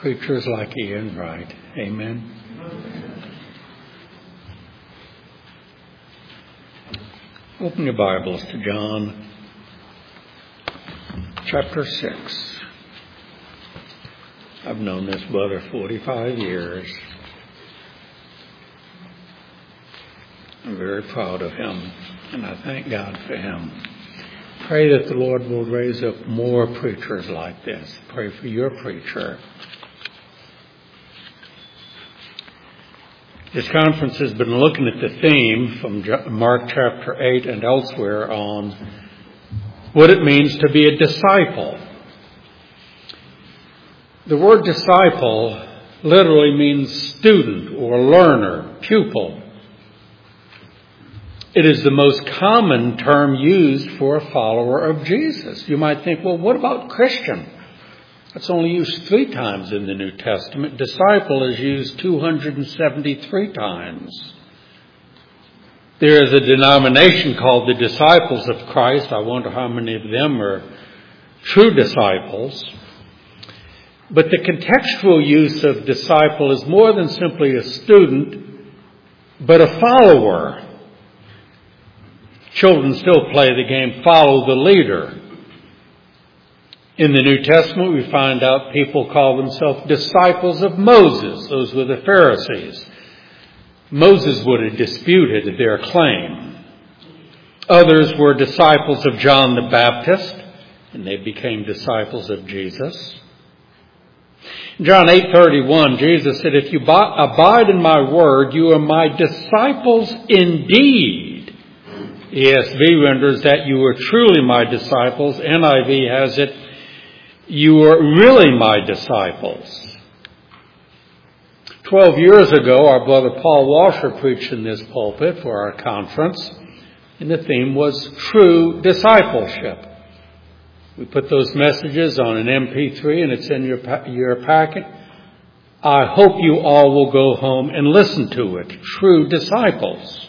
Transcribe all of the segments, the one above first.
preachers like Ian Wright. Amen. Open your Bibles to John chapter 6. I've known this brother 45 years. I'm very proud of him, and I thank God for him. Pray that the Lord will raise up more preachers like this. Pray for your preacher. This conference has been looking at the theme from Mark chapter 8 and elsewhere on what it means to be a disciple. The word disciple literally means student or learner, pupil. It is the most common term used for a follower of Jesus. You might think, well, what about Christian? It's only used 3 times in the New Testament. Disciple is used 273 times. There is a denomination called the Disciples of Christ. I wonder how many of them are true disciples. But the contextual use of disciple is more than simply a student, but a follower. Children still play the game, follow the leader. In the New Testament, we find out people call themselves disciples of Moses. Those were the Pharisees. Moses would have disputed their claim. Others were disciples of John the Baptist, and they became disciples of Jesus. In John 8:31, Jesus said, "If you abide in my word, you are my disciples indeed." ESV renders that you are truly my disciples. NIV has it, you are really my disciples. 12 years ago, our brother Paul Washer preached in this pulpit for our conference, and the theme was true discipleship. We put those messages on an MP3, and it's in your packet. I hope you all will go home and listen to it. True disciples.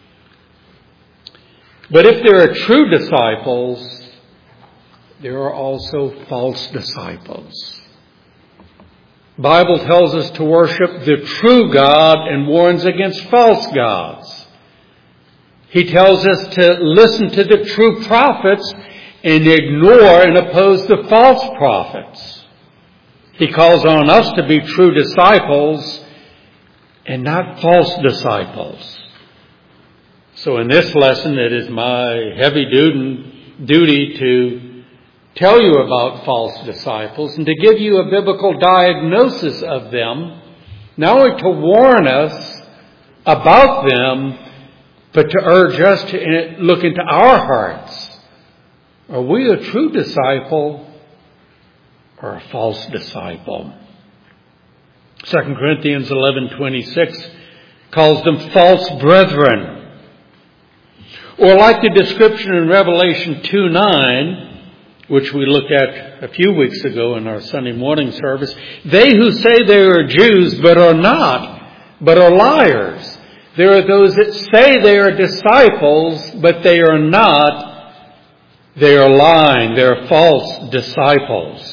But if there are true disciples, there are also false disciples. The Bible tells us to worship the true God and warns against false gods. He tells us to listen to the true prophets and ignore and oppose the false prophets. He calls on us to be true disciples and not false disciples. So in this lesson, it is my heavy duty to tell you about false disciples and to give you a biblical diagnosis of them, not only to warn us about them, but to urge us to look into our hearts. Are we a true disciple or a false disciple? 2 Corinthians 11:26 calls them false brethren. Or like the description in Revelation 2:9, which we looked at a few weeks ago in our Sunday morning service, they who say they are Jews but are not, but are liars. There are those that say they are disciples, but they are not. They are lying. They are false disciples.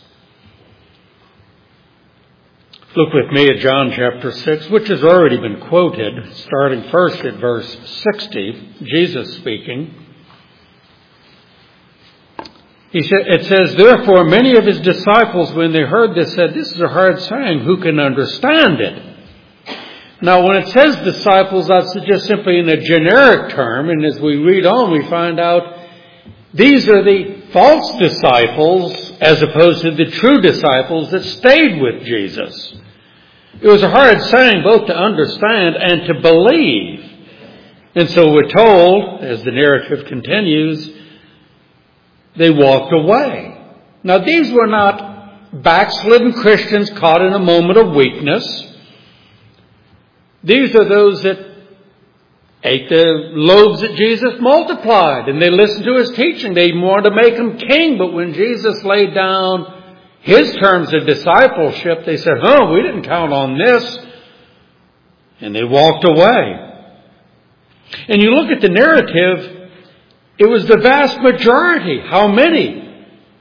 Look with me at John chapter 6, which has already been quoted, starting first at verse 60, Jesus speaking. It says, "Therefore many of his disciples, when they heard this, said, 'This is a hard saying. Who can understand it?'" Now, when it says disciples, that's just simply in a generic term. And as we read on, we find out these are the false disciples as opposed to the true disciples that stayed with Jesus. It was a hard saying both to understand and to believe. And so we're told, as the narrative continues, they walked away. Now, these were not backslidden Christians caught in a moment of weakness. These are those that ate the loaves that Jesus multiplied, and they listened to his teaching. They wanted to make him king, but when Jesus laid down his terms of discipleship, they said, we didn't count on this. And they walked away. And you look at the narrative, it was the vast majority. How many?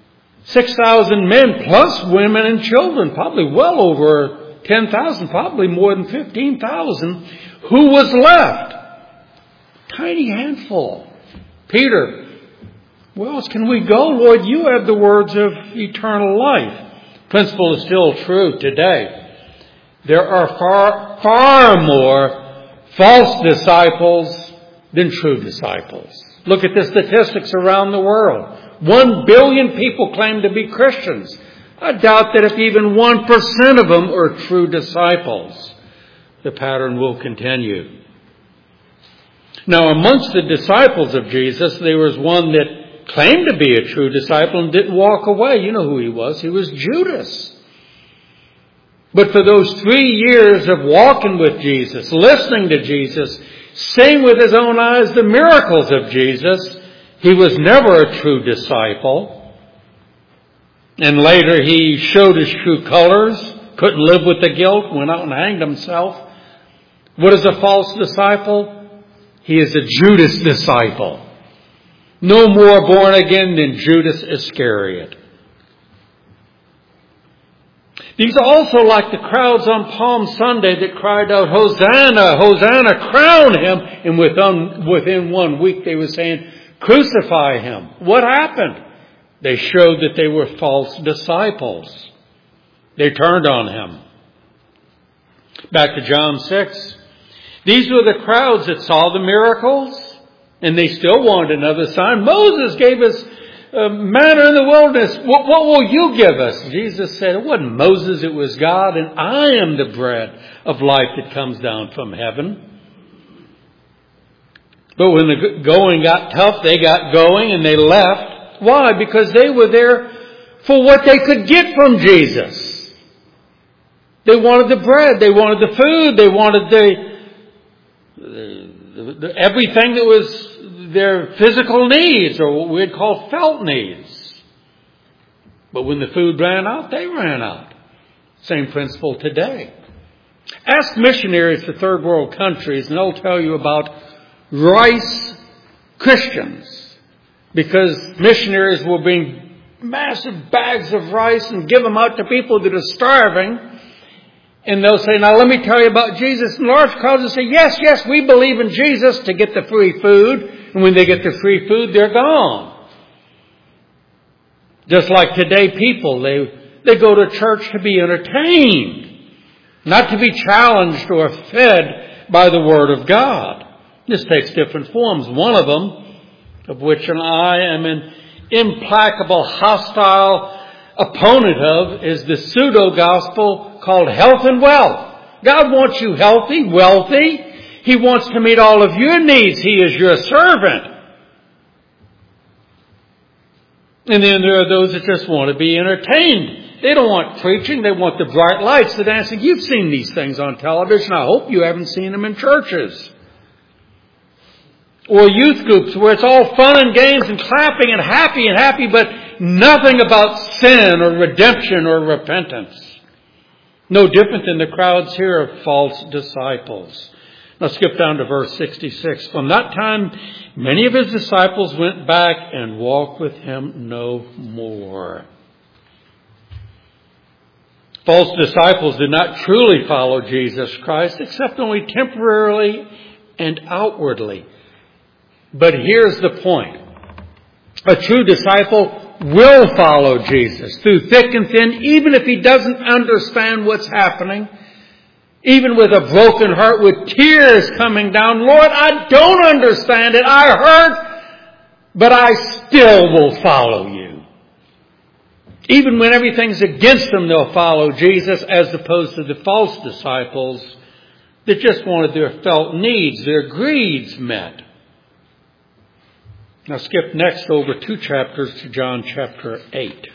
6,000 men plus women and children, probably well over 10,000, probably more than 15,000. Who was left? Tiny handful. Peter, where else can we go? Lord, you have the words of eternal life. Principle is still true today. There are far more false disciples than true disciples. Look at the statistics around the world. 1 billion people claim to be Christians. I doubt that if even 1% of them are true disciples, the pattern will continue. Now, amongst the disciples of Jesus, there was one that claimed to be a true disciple and didn't walk away. You know who he was. He was Judas. But for those 3 years of walking with Jesus, listening to Jesus, seeing with his own eyes the miracles of Jesus, he was never a true disciple. And later he showed his true colors, couldn't live with the guilt, went out and hanged himself. What is a false disciple? He is a Judas disciple. No more born again than Judas Iscariot. These are also like the crowds on Palm Sunday that cried out, Hosanna, Hosanna, crown him. And within 1 week they were saying, crucify him. What happened? They showed that they were false disciples. They turned on him. Back to John 6. These were the crowds that saw the miracles, and they still wanted another sign. Moses gave us manna in the wilderness. What will you give us? Jesus said, it wasn't Moses, it was God, and I am the bread of life that comes down from heaven. But when the going got tough, they got going and they left. Why? Because they were there for what they could get from Jesus. They wanted the bread, they wanted the food, they wanted everything that was their physical needs, or what we'd call felt needs. But when the food ran out, they ran out. Same principle today. Ask missionaries to third world countries and they'll tell you about rice Christians. Because missionaries will bring massive bags of rice and give them out to people that are starving. And they'll say, now let me tell you about Jesus. And large crowds will say, yes, yes, we believe in Jesus, to get the free food. And when they get the free food, they're gone. Just like today people, they go to church to be entertained, not to be challenged or fed by the Word of God. This takes different forms. One of them, of which I am an implacable, hostile opponent of, is the pseudo-gospel called health and wealth. God wants you healthy, wealthy. He wants to meet all of your needs. He is your servant. And then there are those that just want to be entertained. They don't want preaching. They want the bright lights, the dancing. You've seen these things on television. I hope you haven't seen them in churches. Or youth groups where it's all fun and games and clapping and happy, but nothing about sin or redemption or repentance. No different than the crowds here of false disciples. Now skip down to verse 66. From that time, many of his disciples went back and walked with him no more. False disciples did not truly follow Jesus Christ, except only temporarily and outwardly. But here's the point. A true disciple will follow Jesus through thick and thin, even if he doesn't understand what's happening, even with a broken heart, with tears coming down. Lord, I don't understand it. I hurt, but I still will follow you. Even when everything's against them, they'll follow Jesus, as opposed to the false disciples that just wanted their felt needs, their greeds met. Now skip next over 2 chapters to John chapter 8.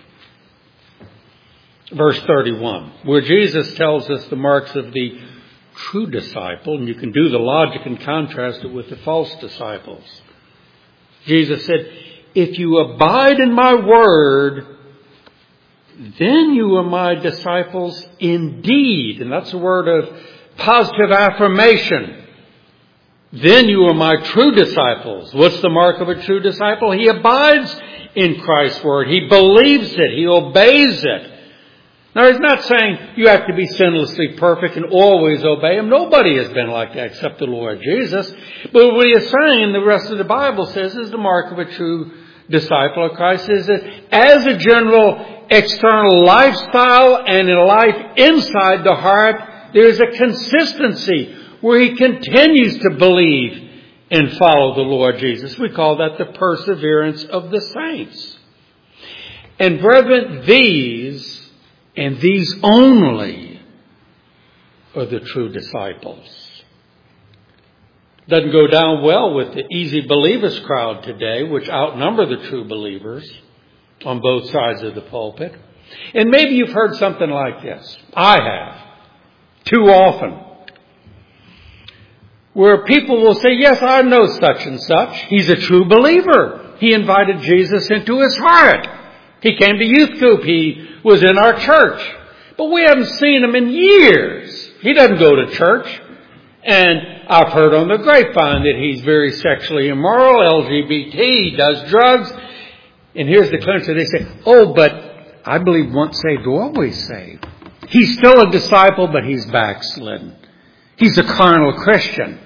Verse 31, where Jesus tells us the marks of the true disciple, and you can do the logic and contrast it with the false disciples. Jesus said, if you abide in my word, then you are my disciples indeed. And that's a word of positive affirmation. Then you are my true disciples. What's the mark of a true disciple? He abides in Christ's Word. He believes it. He obeys it. Now, he's not saying you have to be sinlessly perfect and always obey Him. Nobody has been like that except the Lord Jesus. But what he is saying, and the rest of the Bible says, is the mark of a true disciple of Christ is that as a general external lifestyle and in life inside the heart, there's a consistency where he continues to believe and follow the Lord Jesus. We call that the perseverance of the saints. And brethren, these and these only are the true disciples. Doesn't go down well with the easy believers crowd today, which outnumber the true believers on both sides of the pulpit. And maybe you've heard something like this. I have. Too often. Where people will say, yes, I know such and such. He's a true believer. He invited Jesus into his heart. He came to youth group. He was in our church. But we haven't seen him in years. He doesn't go to church. And I've heard on the grapevine that he's very sexually immoral, LGBT, he does drugs. And here's the clincher. They say, oh, but I believe once saved, always saved. He's still a disciple, but he's backslidden. He's a carnal Christian.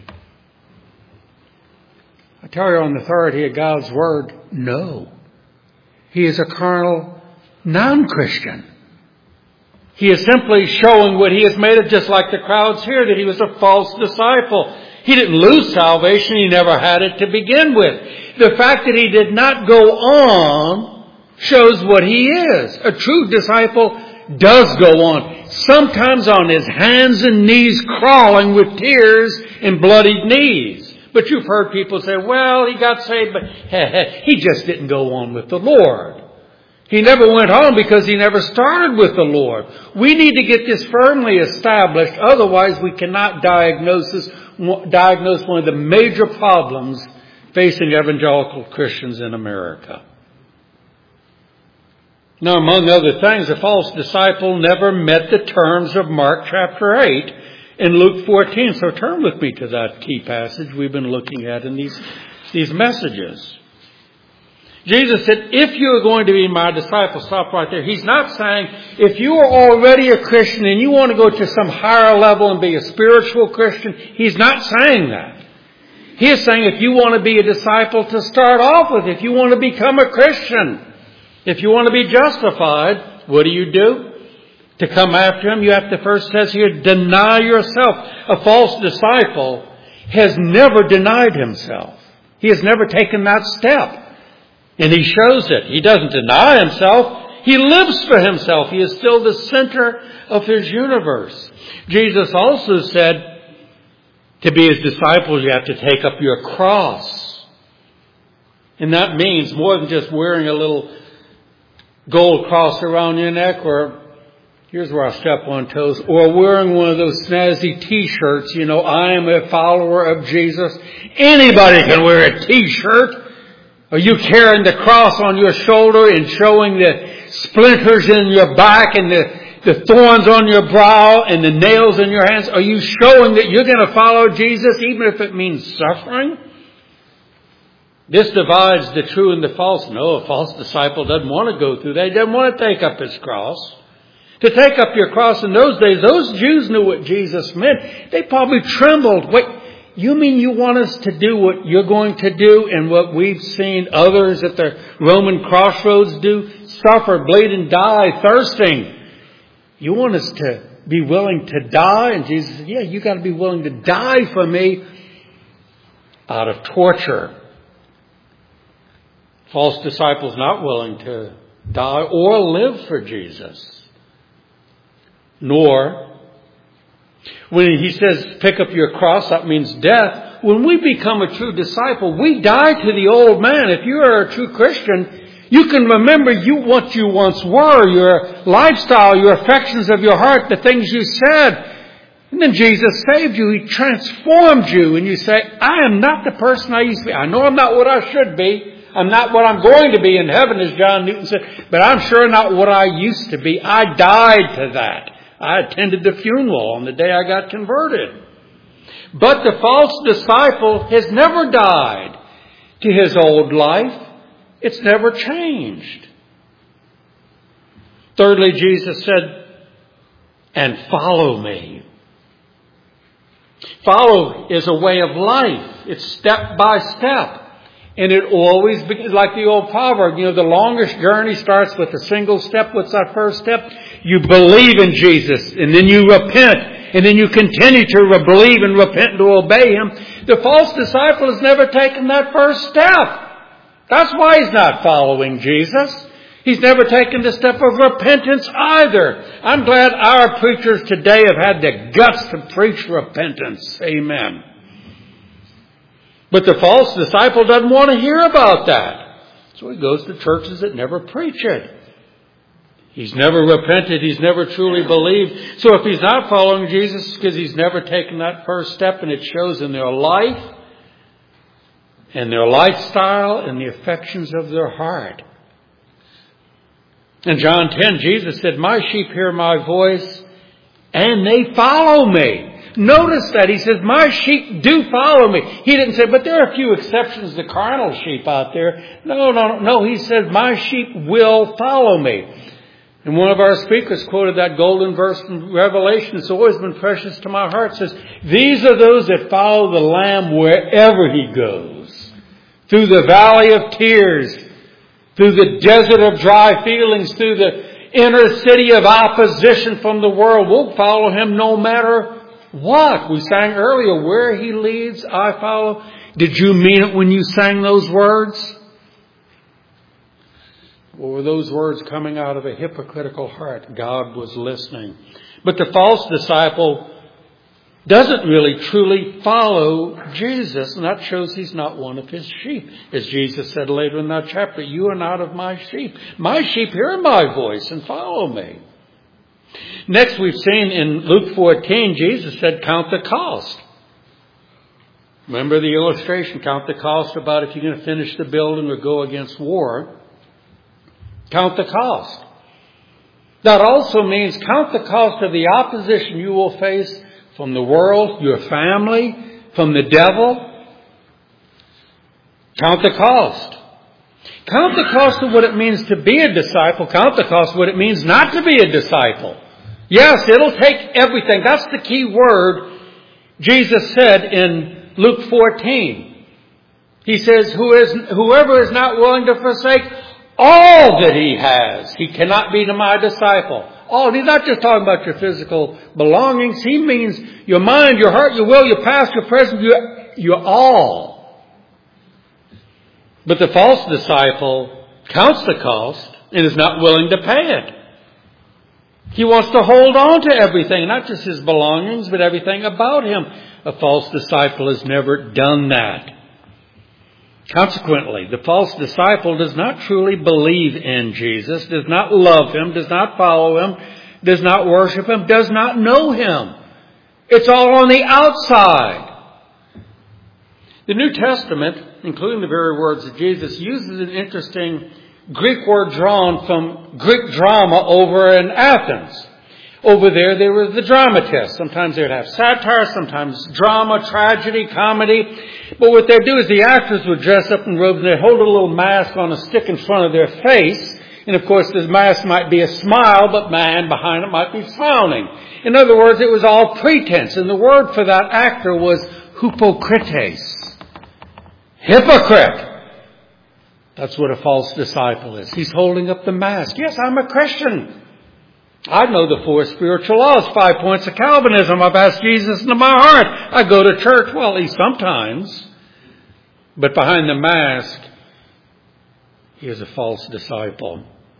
I tell you on the authority of God's Word, no. He is a carnal non-Christian. He is simply showing what he has made of, just like the crowds here, that he was a false disciple. He didn't lose salvation. He never had it to begin with. The fact that he did not go on shows what he is. A true disciple does go on. Sometimes on his hands and knees crawling with tears and bloodied knees. But you've heard people say, well, he got saved, but he just didn't go on with the Lord. He never went on because he never started with the Lord. We need to get this firmly established. Otherwise, we cannot diagnose one of the major problems facing evangelical Christians in America. Now, among other things, a false disciple never met the terms of Mark chapter 8 and Luke 14. So turn with me to that key passage we've been looking at in these messages. Jesus said, if you are going to be my disciple, stop right there. He's not saying if you are already a Christian and you want to go to some higher level and be a spiritual Christian, he's not saying that. He is saying if you want to be a disciple to start off with, if you want to become a Christian, if you want to be justified, what do? To come after him, you have to first, says here, deny yourself. A false disciple has never denied himself. He has never taken that step. And he shows it. He doesn't deny himself. He lives for himself. He is still the center of his universe. Jesus also said, to be his disciples, you have to take up your cross. And that means more than just wearing a little gold cross around your neck, or here's where I step on toes, or wearing one of those snazzy t-shirts, I am a follower of Jesus. Anybody can wear a t-shirt. Are you carrying the cross on your shoulder and showing the splinters in your back and the thorns on your brow and the nails in your hands? Are you showing that you're going to follow Jesus even if it means suffering? This divides the true and the false. No, a false disciple doesn't want to go through that. He doesn't want to take up his cross. To take up your cross in those days, those Jews knew what Jesus meant. They probably trembled. Wait, you mean you want us to do what you're going to do and what we've seen others at the Roman crossroads do? Suffer, bleed, and die, thirsting. You want us to be willing to die? And Jesus said, yeah, you got to be willing to die for me out of torture. False disciples not willing to die or live for Jesus. Nor, when he says pick up your cross, that means death. When we become a true disciple, we die to the old man. If you are a true Christian, you can remember what you once were, your lifestyle, your affections of your heart, the things you said. And then Jesus saved you. He transformed you. And you say, I am not the person I used to be. I know I'm not what I should be. I'm not what I'm going to be in heaven, as John Newton said. But I'm sure not what I used to be. I died to that. I attended the funeral on the day I got converted. But the false disciple has never died to his old life. It's never changed. Thirdly, Jesus said, and follow me. Follow is a way of life. It's step by step. And it always begins like the old proverb, the longest journey starts with a single step. What's that first step? You believe in Jesus, and then you repent, and then you continue to believe and repent and to obey Him. The false disciple has never taken that first step. That's why he's not following Jesus. He's never taken the step of repentance either. I'm glad our preachers today have had the guts to preach repentance. Amen. But the false disciple doesn't want to hear about that. So he goes to churches that never preach it. He's never repented. He's never truly believed. So if he's not following Jesus, it's because he's never taken that first step, and it shows in their life and their lifestyle and the affections of their heart. In John 10, Jesus said, my sheep hear my voice and they follow me. Notice that. He says, my sheep do follow me. He didn't say, but there are a few exceptions, the carnal sheep out there. No. He said, my sheep will follow me. And one of our speakers quoted that golden verse from Revelation. It's always been precious to my heart. It says, these are those that follow the Lamb wherever He goes. Through the valley of tears, through the desert of dry feelings, through the inner city of opposition from the world. We'll follow Him no matter what? We sang earlier, where He leads, I follow. Did you mean it when you sang those words? Or were those words coming out of a hypocritical heart? God was listening. But the false disciple doesn't really truly follow Jesus, and that shows he's not one of His sheep. As Jesus said later in that chapter, you are not of my sheep. My sheep hear my voice and follow me. Next, we've seen in Luke 14, Jesus said, count the cost. Remember the illustration, count the cost about if you're going to finish the building or go against war. Count the cost. That also means count the cost of the opposition you will face from the world, your family, from the devil. Count the cost. Count the cost of what it means to be a disciple. Count the cost of what it means not to be a disciple. Yes, it'll take everything. That's the key word Jesus said in Luke 14. He says, whoever is not willing to forsake all that he has, he cannot be my disciple. All. He's not just talking about your physical belongings. He means your mind, your heart, your will, your past, your present, your all. But the false disciple counts the cost and is not willing to pay it. He wants to hold on to everything, not just his belongings, but everything about him. A false disciple has never done that. Consequently, the false disciple does not truly believe in Jesus, does not love Him, does not follow Him, does not worship Him, does not know Him. It's all on the outside. The New Testament, including the very words of Jesus, uses an interesting Greek word drawn from Greek drama over in Athens. Over there was the dramatist. Sometimes they would have satire, sometimes drama, tragedy, comedy. But what they'd do is the actors would dress up in robes and they'd hold a little mask on a stick in front of their face. And of course, the mask might be a smile, but man behind it might be frowning. In other words, it was all pretense. And the word for that actor was hypocrites. Hypocrite. That's what a false disciple is. He's holding up the mask. Yes, I'm a Christian. I know the 4 spiritual laws, 5 points of Calvinism. I've asked Jesus into my heart. I go to church, well, at least sometimes. But behind the mask, he is a false disciple.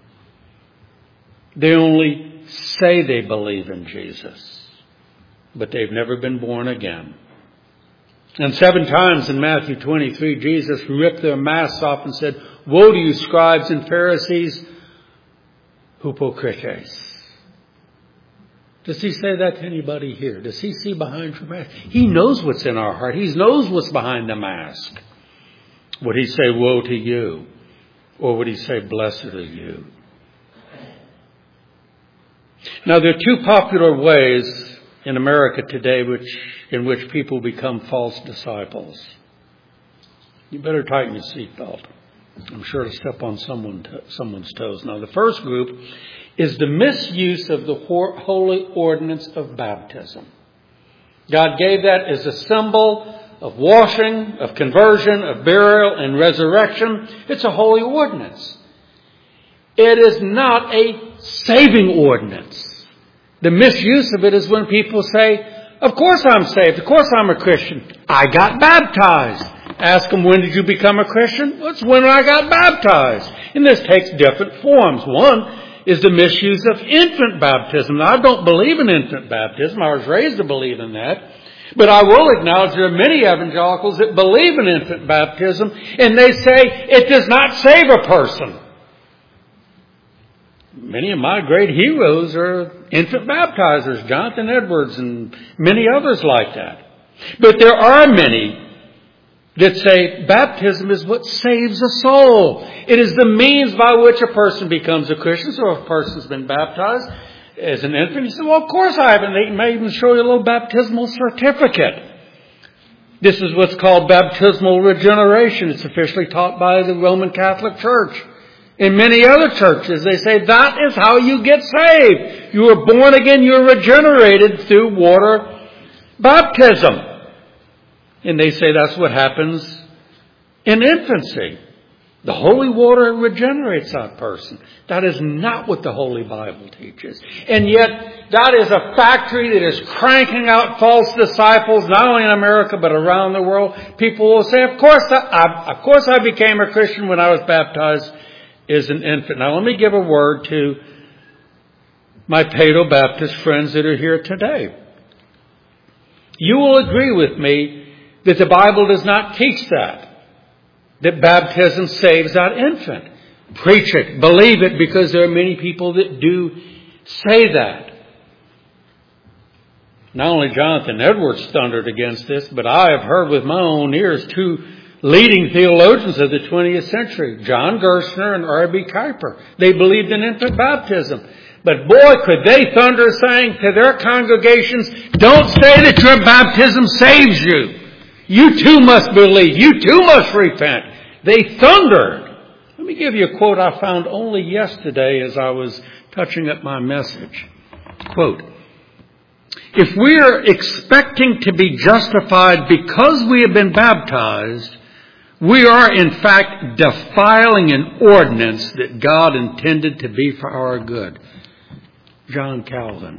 They only say they believe in Jesus, but they've never been born again. And 7 times in Matthew 23, Jesus ripped their masks off and said, woe to you, scribes and Pharisees, hypocrites. Does he say that to anybody here? Does he see behind your mask? He knows what's in our heart. He knows what's behind the mask. Would he say, woe to you? Or would he say, blessed are you? Now, there are 2 popular ways in America today in which people become false disciples. You better tighten your seatbelt. I'm sure to step on someone's toes. Now, the first group is the misuse of the holy ordinance of baptism. God gave that as a symbol of washing, of conversion, of burial, and resurrection. It's a holy ordinance. It is not a saving ordinance. The misuse of it is when people say, of course I'm saved. Of course I'm a Christian. I got baptized. Ask them, when did you become a Christian? Well, it's when I got baptized. And this takes different forms. One is the misuse of infant baptism. Now, I don't believe in infant baptism. I was raised to believe in that. But I will acknowledge there are many evangelicals that believe in infant baptism, and they say it does not save a person. Many of my great heroes are infant baptizers, Jonathan Edwards and many others like that. But there are many that say baptism is what saves a soul. It is the means by which a person becomes a Christian. So if a person's been baptized as an infant, you say, well, of course I haven't. They may even show you a little baptismal certificate. This is what's called baptismal regeneration. It's officially taught by the Roman Catholic Church. In many other churches, they say that is how you get saved. You are born again, you're regenerated through water baptism. And they say that's what happens in infancy. The holy water regenerates that person. That is not what the Holy Bible teaches. And yet, that is a factory that is cranking out false disciples, not only in America, but around the world. People will say, of course I became a Christian when I was baptized as an infant. Now, let me give a word to my Paedo Baptist friends that are here today. You will agree with me that the Bible does not teach that baptism saves that infant. Preach it, believe it, because there are many people that do say that. Not only Jonathan Edwards thundered against this, but I have heard with my own ears two leading theologians of the 20th century, John Gerstner and R.B. Kuyper. They believed in infant baptism. But boy, could they thunder saying to their congregations, don't say that your baptism saves you. You too must believe. You too must repent. They thundered. Let me give you a quote I found only yesterday as I was touching up my message. Quote, if we are expecting to be justified because we have been baptized, we are in fact defiling an ordinance that God intended to be for our good. John Calvin.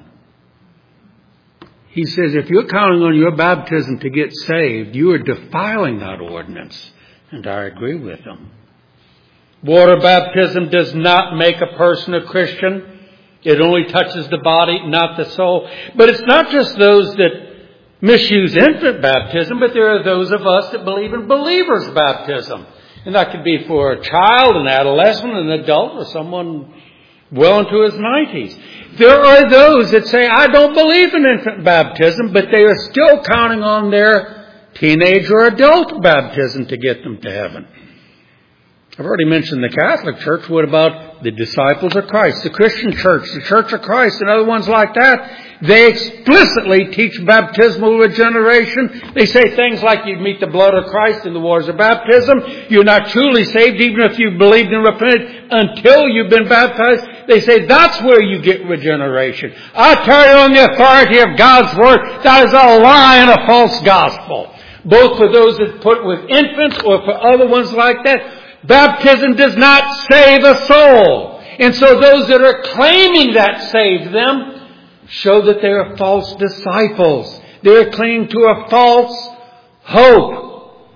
He says, if you're counting on your baptism to get saved, you are defiling that ordinance. And I agree with him. Water baptism does not make a person a Christian. It only touches the body, not the soul. But it's not just those that misuse infant baptism, but there are those of us that believe in believers' baptism. And that could be for a child, an adolescent, an adult, or someone well into his 90s. There are those that say, I don't believe in infant baptism, but they are still counting on their teenage or adult baptism to get them to heaven. I've already mentioned the Catholic Church. What about the Disciples of Christ, the Christian Church, the Church of Christ, and other ones like that? They explicitly teach baptismal regeneration. They say things like you meet the blood of Christ in the waters of baptism. You're not truly saved even if you've believed and repented until you've been baptized. They say that's where you get regeneration. I tell you on the authority of God's Word, that is a lie and a false gospel. Both for those that put with infants or for other ones like that. Baptism does not save a soul. And so those that are claiming that saved them show that they are false disciples. They are clinging to a false hope.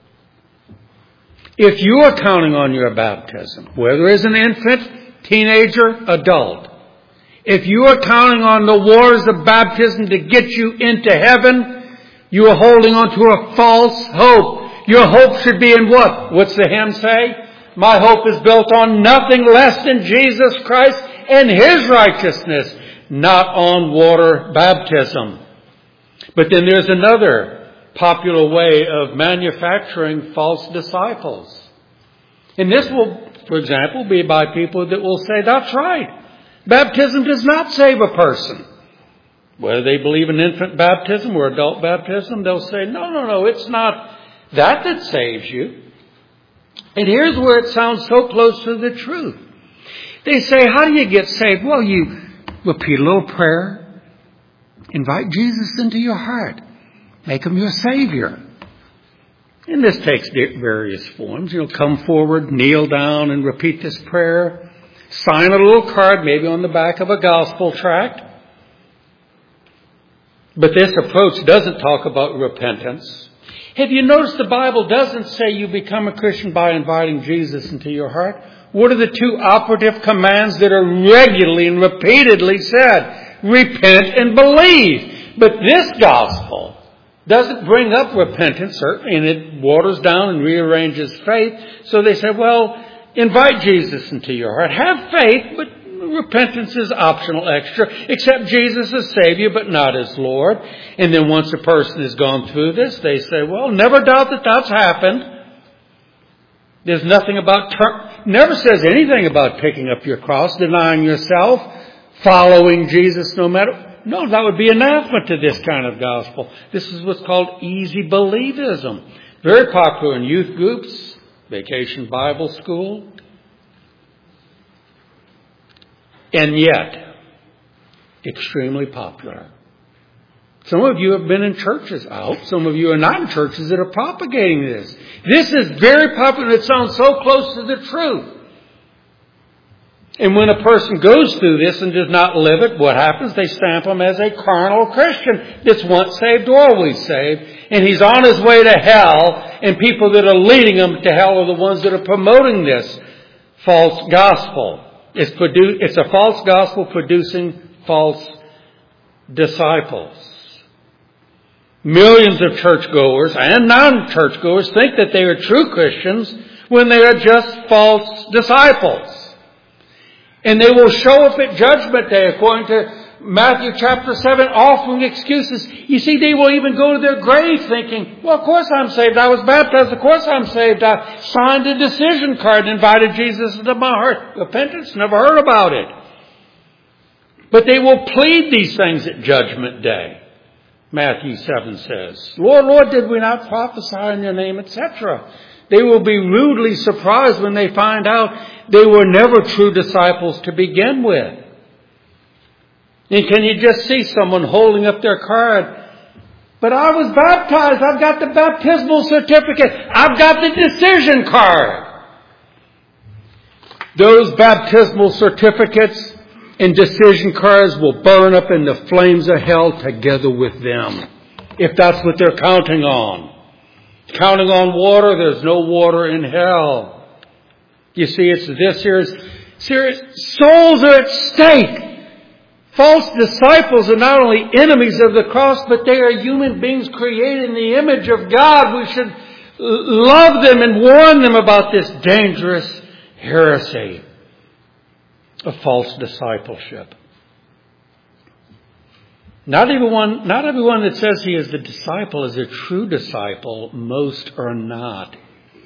If you are counting on your baptism, whether as an infant, teenager, adult, if you are counting on the waters of baptism to get you into heaven, you are holding on to a false hope. Your hope should be in what? What's the hymn say? My hope is built on nothing less than Jesus Christ and His righteousness, not on water baptism. But then there's another popular way of manufacturing false disciples. And this will, for example, be by people that will say, that's right. Baptism does not save a person. Whether they believe in infant baptism or adult baptism, they'll say, no, it's not that saves you. And here's where it sounds so close to the truth. They say, how do you get saved? Well, you repeat a little prayer. Invite Jesus into your heart. Make him your Savior. And this takes various forms. You'll come forward, kneel down, and repeat this prayer. Sign a little card, maybe on the back of a gospel tract. But this approach doesn't talk about repentance. Have you noticed the Bible doesn't say you become a Christian by inviting Jesus into your heart? What are the two operative commands that are regularly and repeatedly said? Repent and believe. But this gospel doesn't bring up repentance, certainly, and it waters down and rearranges faith. So they say, well, invite Jesus into your heart. Have faith, but repentance is optional extra, except Jesus is Savior, but not as Lord. And then once a person has gone through this, they say, well, never doubt that that's happened. There's nothing about, never says anything about picking up your cross, denying yourself, following Jesus no matter. No, that would be anathema to this kind of gospel. This is what's called easy believism. Very popular in youth groups, Vacation Bible School. And yet, extremely popular. Some of you have been in churches. I hope some of you are not in churches that are propagating this. This is very popular. It sounds so close to the truth. And when a person goes through this and does not live it, what happens? They stamp him as a carnal Christian that's once saved, always saved. And he's on his way to hell, and people that are leading him to hell are the ones that are promoting this false gospel. It's a false gospel producing false disciples. Millions of churchgoers and non-churchgoers think that they are true Christians when they are just false disciples. And they will show up at Judgment Day, according to Matthew chapter 7, offering excuses. You see, they will even go to their grave thinking, well, of course I'm saved. I was baptized. Of course I'm saved. I signed a decision card and invited Jesus into my heart. Repentance? Never heard about it. But they will plead these things at Judgment Day. Matthew 7 says, Lord, Lord, did we not prophesy in your name, etc.? They will be rudely surprised when they find out they were never true disciples to begin with. And can you just see someone holding up their card? But I was baptized. I've got the baptismal certificate. I've got the decision card. Those baptismal certificates and decision cards will burn up in the flames of hell together with them, if that's what they're counting on. Counting on water, there's no water in hell. You see, it's this here. Serious. Souls are at stake. False disciples are not only enemies of the cross, but they are human beings created in the image of God. We should love them and warn them about this dangerous heresy of false discipleship. Not everyone that says he is a disciple is a true disciple. Most are not.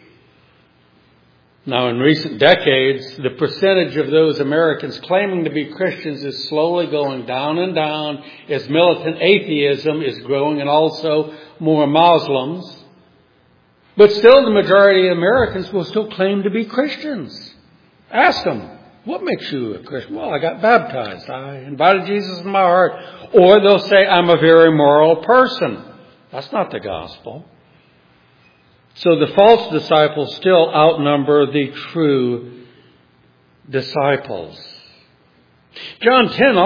Now, in recent decades, the percentage of those Americans claiming to be Christians is slowly going down and down as militant atheism is growing, and also more Muslims. But still, the majority of Americans will still claim to be Christians. Ask them, what makes you a Christian? Well, I got baptized. I invited Jesus in my heart. Or they'll say, I'm a very moral person. That's not the gospel. So the false disciples still outnumber the true disciples. John 19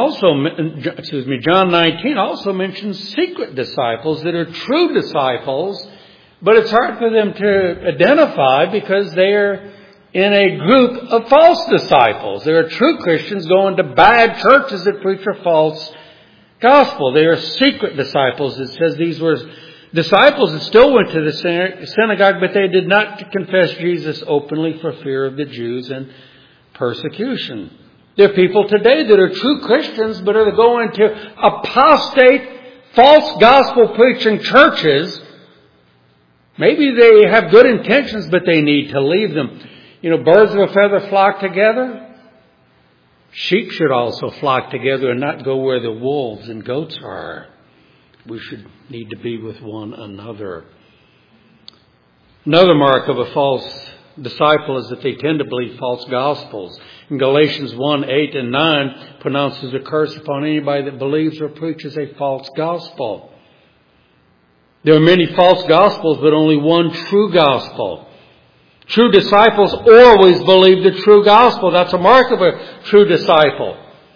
also mentions secret disciples that are true disciples, but it's hard for them to identify because they are in a group of false disciples. There are true Christians going to bad churches that preach a false gospel. They are secret disciples. It says these were disciples that still went to the synagogue, but they did not confess Jesus openly for fear of the Jews and persecution. There are people today that are true Christians, but are going to apostate, false gospel preaching churches. Maybe they have good intentions, but they need to leave them. You know, birds of a feather flock together. Sheep should also flock together and not go where the wolves and goats are. We should need to be with one another. Another mark of a false disciple is that they tend to believe false gospels. In Galatians 1, 8 and 9 pronounces a curse upon anybody that believes or preaches a false gospel. There are many false gospels, but only one true gospel. True disciples always believe the true gospel. That's a mark of a true disciple.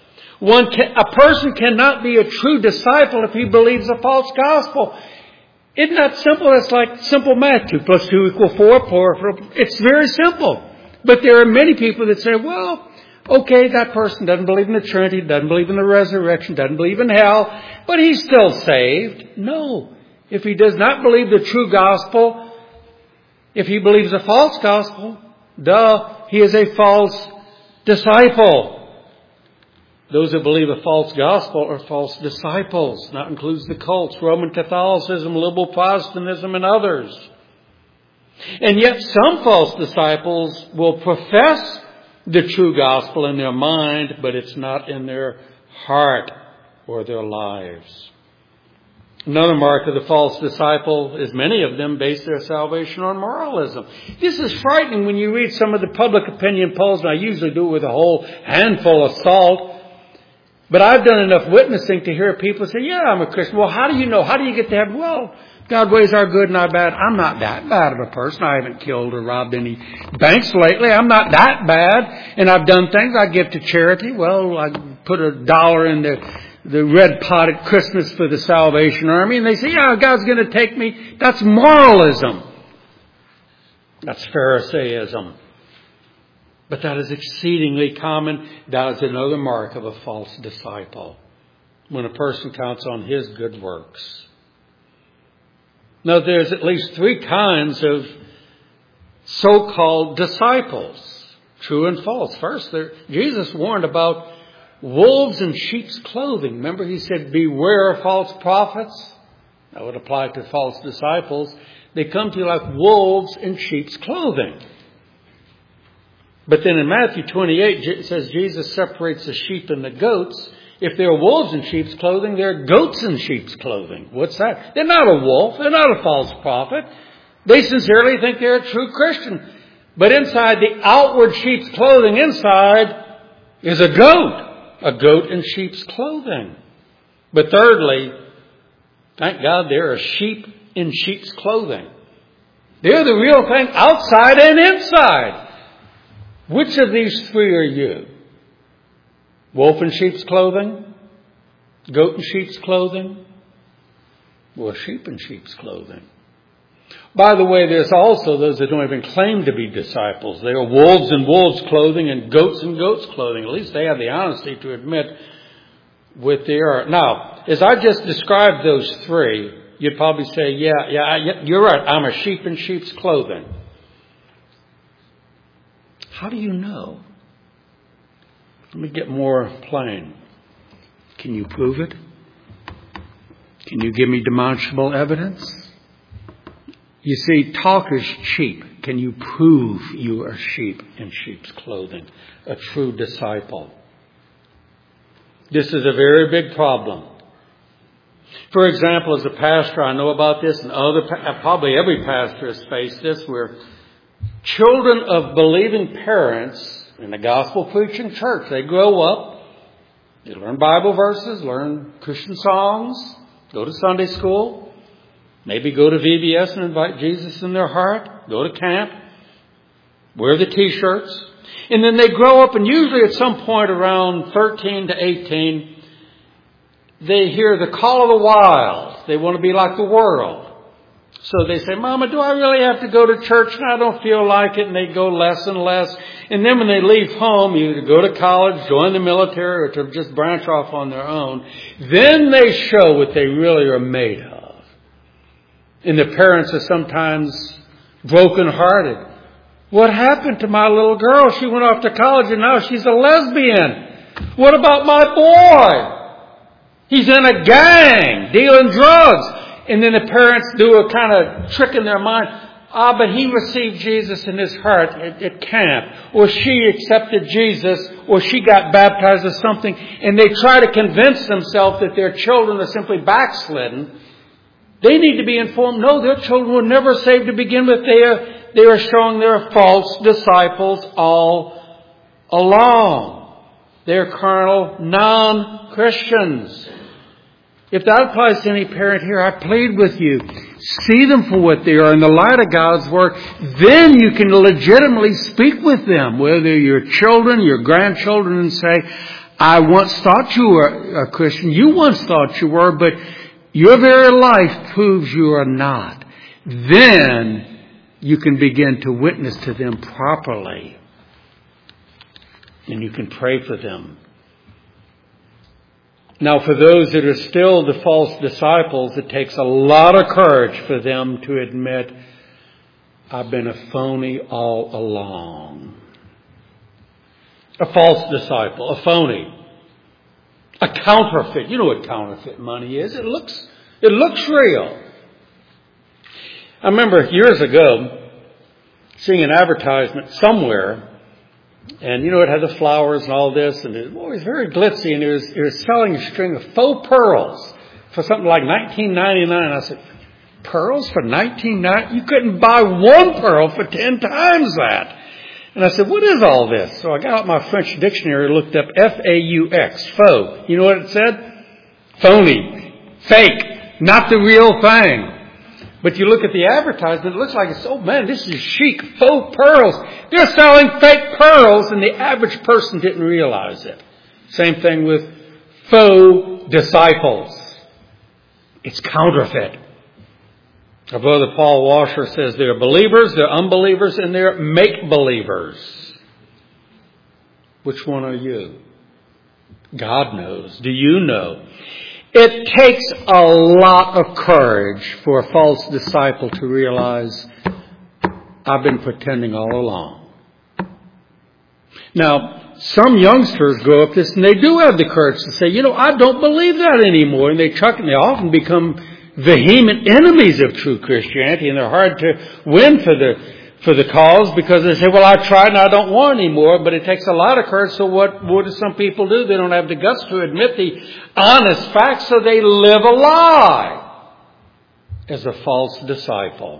A person cannot be a true disciple if he believes a false gospel. Isn't that simple? It's like simple math. 2 plus 2 equals 4. It's very simple. But there are many people that say, well, okay, that person doesn't believe in the Trinity, doesn't believe in the resurrection, doesn't believe in hell, but he's still saved. No. If he does not believe the true gospel, if he believes a false gospel, he is a false disciple. Those who believe a false gospel are false disciples. That includes the cults, Roman Catholicism, liberal Protestantism, and others. And yet some false disciples will profess the true gospel in their mind, but it's not in their heart or their lives. Another mark of the false disciple is many of them base their salvation on moralism. This is frightening when you read some of the public opinion polls, and I usually do it with a whole handful of salt. But I've done enough witnessing to hear people say, yeah, I'm a Christian. Well, how do you know? How do you get to heaven? Well, God weighs our good and our bad. I'm not that bad of a person. I haven't killed or robbed any banks lately. I'm not that bad. And I've done things. I give to charity. Well, I put $1 in the red pot at Christmas for the Salvation Army. And they say, yeah, God's going to take me. That's moralism. That's Pharisaism. But that is exceedingly common. That is another mark of a false disciple. When a person counts on his good works. Now, there's at least 3 kinds of so-called disciples. True and false. First, Jesus warned about wolves in sheep's clothing. Remember, he said, beware of false prophets. That would apply to false disciples. They come to you like wolves in sheep's clothing. But then in Matthew 28, it says Jesus separates the sheep and the goats. If they're wolves in sheep's clothing, they're goats in sheep's clothing. What's that? They're not a wolf. They're not a false prophet. They sincerely think they're a true Christian. But inside the outward sheep's clothing, inside is a goat in sheep's clothing. But thirdly, thank God there are sheep in sheep's clothing. They're the real thing outside and inside. Which of these 3 are you? Wolf in sheep's clothing? Goat in sheep's clothing? Or sheep in sheep's clothing? By the way, there's also those that don't even claim to be disciples. They are wolves in wolves' clothing and goats in goats' clothing. At least they have the honesty to admit what they are. Now, as I just described those 3, you'd probably say, yeah, you're right. I'm a sheep in sheep's clothing. How do you know? Let me get more plain. Can you prove it? Can you give me demonstrable evidence? You see, talk is cheap. Can you prove you are sheep in sheep's clothing? A true disciple. This is a very big problem. For example, as a pastor, I know about this, and probably every pastor has faced this, where children of believing parents in the gospel preaching church, they grow up, they learn Bible verses, learn Christian songs, go to Sunday school, maybe go to VBS and invite Jesus in their heart, go to camp, wear the t-shirts, and then they grow up, and usually at some point around 13 to 18, they hear the call of the wild. They want to be like the world. So they say, Mama, do I really have to go to church? And I don't feel like it. And they go less and less. And then when they leave home, either go to college, join the military, or to just branch off on their own, then they show what they really are made of. And the parents are sometimes brokenhearted. What happened to my little girl? She went off to college and now she's a lesbian. What about my boy? He's in a gang, dealing drugs. And then the parents do a kind of trick in their mind. But he received Jesus in his heart at camp. Or she accepted Jesus. Or she got baptized or something. And they try to convince themselves that their children are simply backslidden. They need to be informed, no, their children were never saved to begin with. they are showing they're false disciples all along. They're carnal, non-Christians. If that applies to any parent here, I plead with you, see them for what they are in the light of God's Word. Then you can legitimately speak with them, whether your children, your grandchildren, and say, I once thought you were a Christian. You once thought you were, but your very life proves you are not. Then you can begin to witness to them properly. And you can pray for them. Now, for those that are still the false disciples, it takes a lot of courage for them to admit, I've been a phony all along. A false disciple, a phony, a counterfeit. You know what counterfeit money is. It looks real. I remember years ago seeing an advertisement somewhere. And, it had the flowers and all this, and it was very glitzy, and it was selling a string of faux pearls for something like $19.99. I said, pearls for $19.99? You couldn't buy one pearl for 10 times that. And I said, what is all this? So I got out my French dictionary and looked up F-A-U-X, faux. You know what it said? Phony, fake, not the real thing. But you look at the advertisement, it looks like it's, oh man, this is chic, faux pearls. They're selling fake pearls, and the average person didn't realize it. Same thing with faux disciples. It's counterfeit. Our brother Paul Washer says they're believers, they're unbelievers, and they're make-believers. Which one are you? God knows. Do you know? It takes a lot of courage for a false disciple to realize, I've been pretending all along. Now, some youngsters grow up this, and they do have the courage to say, I don't believe that anymore. And they often become vehement enemies of true Christianity, and they're hard to win for the cause because they say, well, I tried and I don't want anymore. But it takes a lot of courage. So what do some people do? They don't have the guts to admit the honest facts, so they live a lie as a false disciple.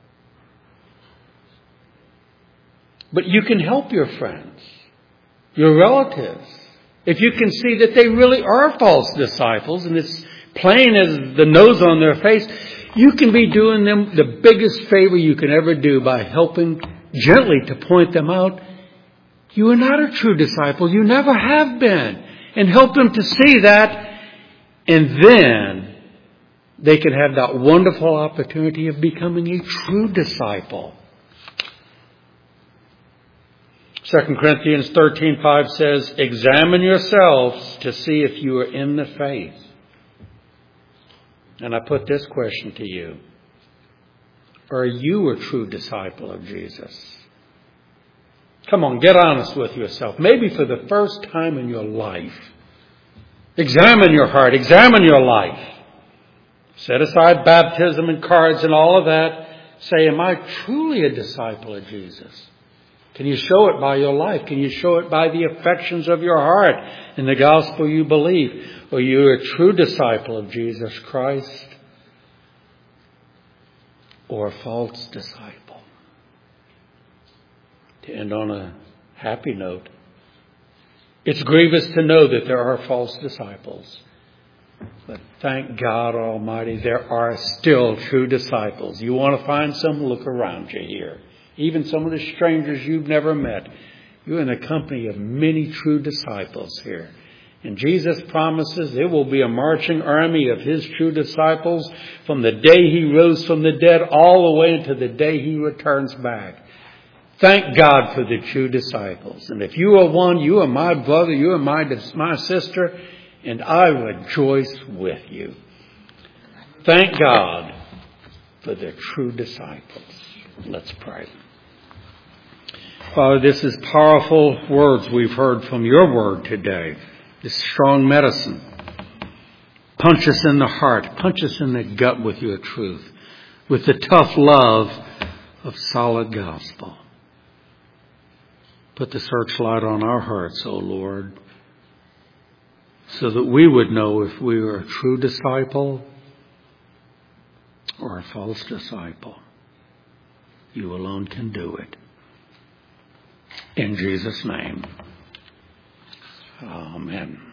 But you can help your friends, your relatives, if you can see that they really are false disciples and it's plain as the nose on their face. You can be doing them the biggest favor you can ever do by helping gently to point them out. You are not a true disciple. You never have been. And help them to see that. And then they can have that wonderful opportunity of becoming a true disciple. 2 Corinthians 13:5 says, examine yourselves to see if you are in the faith. And I put this question to you. Are you a true disciple of Jesus? Come on, get honest with yourself. Maybe for the first time in your life. Examine your heart. Examine your life. Set aside baptism and cards and all of that. Say, am I truly a disciple of Jesus? Can you show it by your life? Can you show it by the affections of your heart in the gospel you believe? Are you a true disciple of Jesus Christ or a false disciple? To end on a happy note, it's grievous to know that there are false disciples. But thank God Almighty, there are still true disciples. You want to find some? Look around you here. Even some of the strangers you've never met. You're in the company of many true disciples here. And Jesus promises there will be a marching army of His true disciples from the day He rose from the dead all the way until the day He returns back. Thank God for the true disciples. And if you are one, you are my brother, you are my sister, and I rejoice with you. Thank God for the true disciples. Let's pray. Father, this is powerful words we've heard from your word today. This strong medicine. Punch us in the heart. Punch us in the gut with your truth. With the tough love of solid gospel. Put the searchlight on our hearts, O Lord, so that we would know if we are a true disciple or a false disciple. You alone can do it. In Jesus' name. Amen.